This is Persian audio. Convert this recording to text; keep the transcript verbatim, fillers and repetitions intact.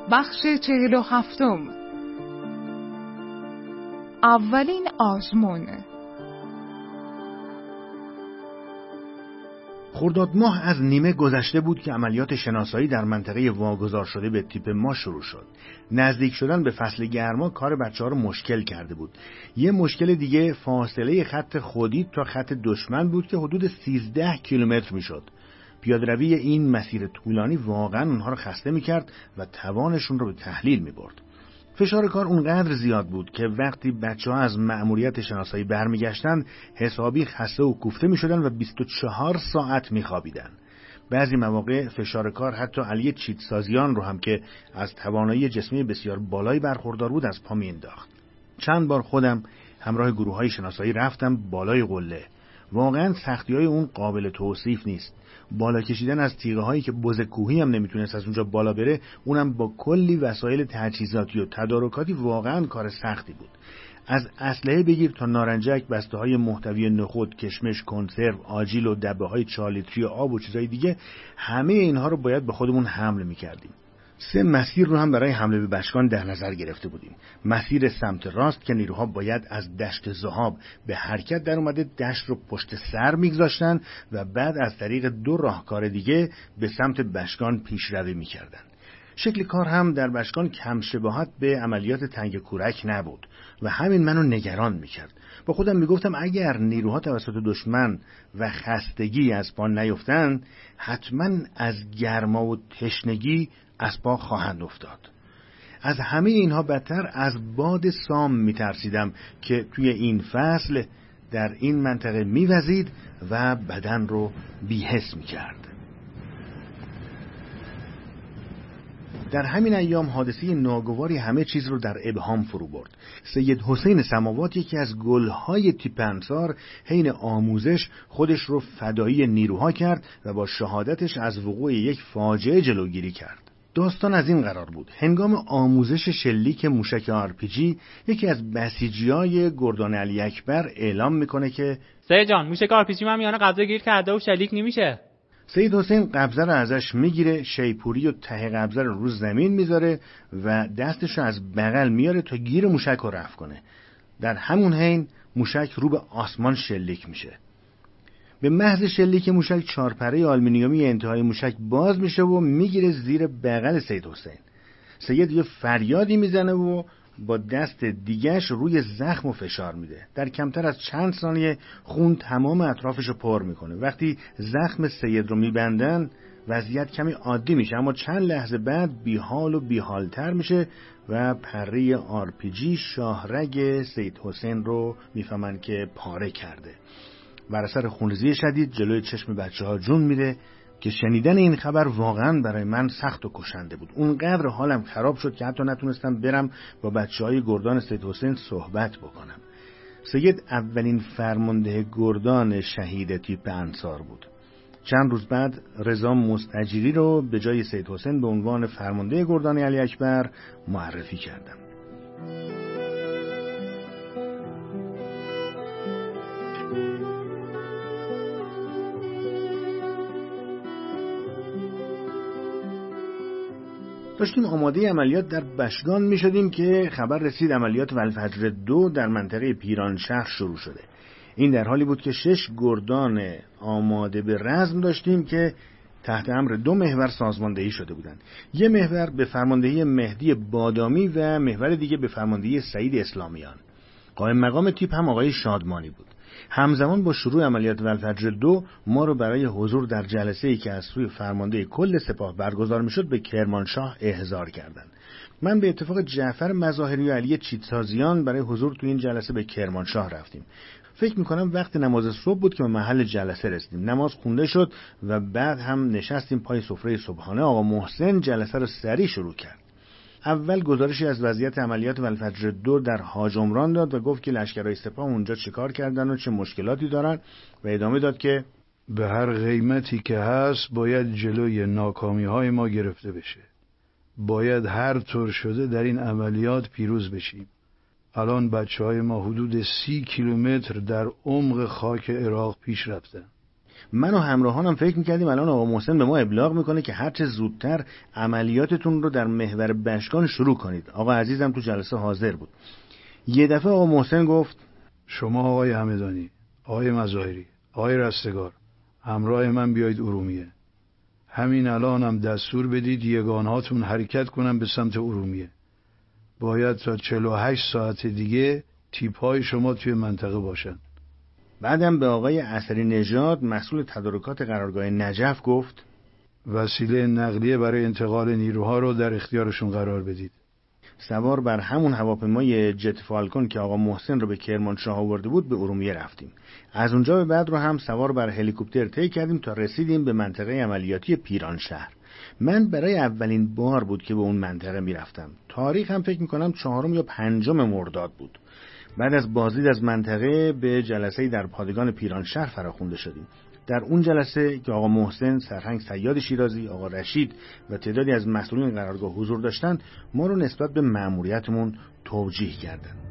بخش چهل و هفتم. اولین آزمون. خرداد ماه از نیمه گذشته بود که عملیات شناسایی در منطقه واگذار شده به تیپ ما شروع شد. نزدیک شدن به فصل گرما کار بچه‌ها رو مشکل کرده بود. یه مشکل دیگه فاصله خط خودی تا خط دشمن بود که حدود سیزده کیلومتر میشد. پیاده‌روی این مسیر طولانی واقعا اونها رو خسته میکرد و توانشون رو به تحلیل میبرد. فشار کار اونقدر زیاد بود که وقتی بچه‌ها از مأموریت شناسایی برمیگشتن حسابی خسته و کوفته میشدن و بیست و چهار ساعت میخوابیدن. بعضی مواقع فشار کار حتی علی چیتسازیان رو هم که از توانایی جسمی بسیار بالایی برخوردار بود از پا میانداخت. چند بار خودم همراه گروه‌های شناسایی رفتم بالای قله. واقعا سختی‌های اون قابل توصیف نیست. بالا کشیدن از تیغه هایی که بز کوهی هم نمیتونست از اونجا بالا بره، اونم با کلی وسایل تجهیزاتی و تدارکاتی، واقعا کار سختی بود. از اسلحه بگیر تا نارنجک، بسته های محتوی نخود، کشمش، کنسرو، آجیل و دبه های چهار لیتری آب و چیزای دیگه، همه اینها رو باید به خودمون حمل میکردیم. سه مسیر رو هم برای حمله به بشکان در نظر گرفته بودیم. مسیر سمت راست که نیروها باید از دشت ذهاب به حرکت در اومده دشت رو پشت سر میگذاشتن و بعد از طریق دو راهکار دیگه به سمت بشکان پیشروی میکردن. شکل کار هم در بشکان کم شباهت به عملیات تنگ کورک نبود و همین منو نگران میکرد. با خودم میگفتم اگر نیروها توسط دشمن و خستگی از پا نیفتن، حتما از گرما و تشنگی از پا خواهند افتاد. از همه اینها بدتر از باد سام میترسیدم که توی این فصل در این منطقه میوزید و بدن رو بی‌حس میکرد. در همین ایام حادثه ناگواری همه چیز رو در ابهام فرو برد. سید حسین سماوات، یکی از گلهای تیپ انصار، حین آموزش خودش رو فدایی نیروها کرد و با شهادتش از وقوع یک فاجعه جلوگیری کرد. داستان از این قرار بود: هنگام آموزش شلیک موشک آر پی جی، یکی از بسیجیای گردان علی اکبر اعلام میکنه که سید جان، موشک آر پی جی من میانه قبضه گیر کرده و شلیک نمیشه. سید حسین قبضه رو ازش میگیره، شیپوری و ته قبضه رو رو زمین میذاره و دستش رو از بغل میاره تا گیر موشک رو رفع کنه. در همون حین موشک رو به آسمان شلیک میشه. به محض شلیک موشک چارپره آلومینیومی انتهای موشک باز میشه و میگیره زیر بغل سید حسین. سید یه فریادی میزنه و با دست دیگهش روی زخم و فشار میده. در کمتر از چند ثانیه خون تمام اطرافشو پر میکنه. وقتی زخم سید رو میبندن وضعیت کمی عادی میشه، اما چند لحظه بعد بیحال و بیحالتر میشه و پره آر پی جی شاهرگ سید حسین رو میفهمن که پاره کرده. بر اثر خونریزی شدید جلوی چشم بچه ها جون میره که شنیدن این خبر واقعا برای من سخت و کشنده بود. اونقدر حالم خراب شد که حتی نتونستم برم با بچه های گردان سید حسین صحبت بکنم. سید اولین فرمانده گردان شهید تیپ انصار بود. چند روز بعد رضا مستجیری رو به جای سید حسین به عنوان فرمانده گردان علی اکبر معرفی کردم. داشتیم آماده عملیات در بشگان می شدیم که خبر رسید عملیات والفجر دو در منطقه پیرانشهر شروع شده. این در حالی بود که شش گردان آماده به رزم داشتیم که تحت امر دو محور سازماندهی شده بودند. یه محور به فرماندهی مهدی بادامی و محور دیگه به فرماندهی سعید اسلامیان. قائم مقام تیپ هم آقای شادمانی بود. همزمان با شروع عملیات والفجر دو ما رو برای حضور در جلسه‌ای که از سوی فرمانده کل سپاه برگزار میشد به کرمانشاه احضار کردند. من به اتفاق جعفر مظاهری و علی چیتسازیان برای حضور تو این جلسه به کرمانشاه رفتیم. فکر میکنم وقت نماز صبح بود که به محل جلسه رسیدیم. نماز خونده شد و بعد هم نشستیم پای سفره صبحانه. آقا محسن جلسه رو سریع شروع کرد. اول گزارشی از وضعیت عملیات والفجر دو در حاج عمران داد و گفت که لشکرهای سپاه اونجا چه کار کردن و چه مشکلاتی دارن و ادامه داد که به هر قیمتی که هست باید جلوی ناکامی های ما گرفته بشه. باید هر طور شده در این عملیات پیروز بشیم. الان بچه های ما حدود سی کیلومتر در عمق خاک عراق پیش رفتن. من و همراهانم فکر میکردیم الان آقا محسن به ما ابلاغ میکنه که هرچه زودتر عملیاتتون رو در محور بشکان شروع کنید. آقا عزیزم تو جلسه حاضر بود. یه دفعه آقا محسن گفت شما آقای همدانی، آقای مظاهری، آقای رستگار، همراه من بیایید ارومیه. همین الان هم دستور بدید یگانهاتون حرکت کنن به سمت ارومیه. باید تا چهل و هشت ساعت دیگه تیپ‌های شما توی منطقه باشن. بعدم به آقای عصری نژاد مسئول تدارکات قرارگاه نجف گفت وسیله نقلیه برای انتقال نیروها رو در اختیارشون قرار بدید. سوار بر همون هواپیمای جت فالکون که آقا محسن رو به کرمانشاه آورده بود به ارومیه رفتیم. از اونجا به بعد رو هم سوار بر هلیکوپتر طی کردیم تا رسیدیم به منطقه عملیاتی پیرانشهر. من برای اولین بار بود که به اون منطقه میرفتم. تاریخ هم فکر میکنم چهارم یا پنجم مرداد بود. بعد از بازدید از منطقه به جلسه‌ای در پادگان پیرانشهر فراخوانده شدیم. در اون جلسه که آقا محسن، سرهنگ صیاد شیرازی، آقا رشید و تعدادی از مسئولین قرارگاه حضور داشتن، ما رو نسبت به مأموریتمون توجیه کردند.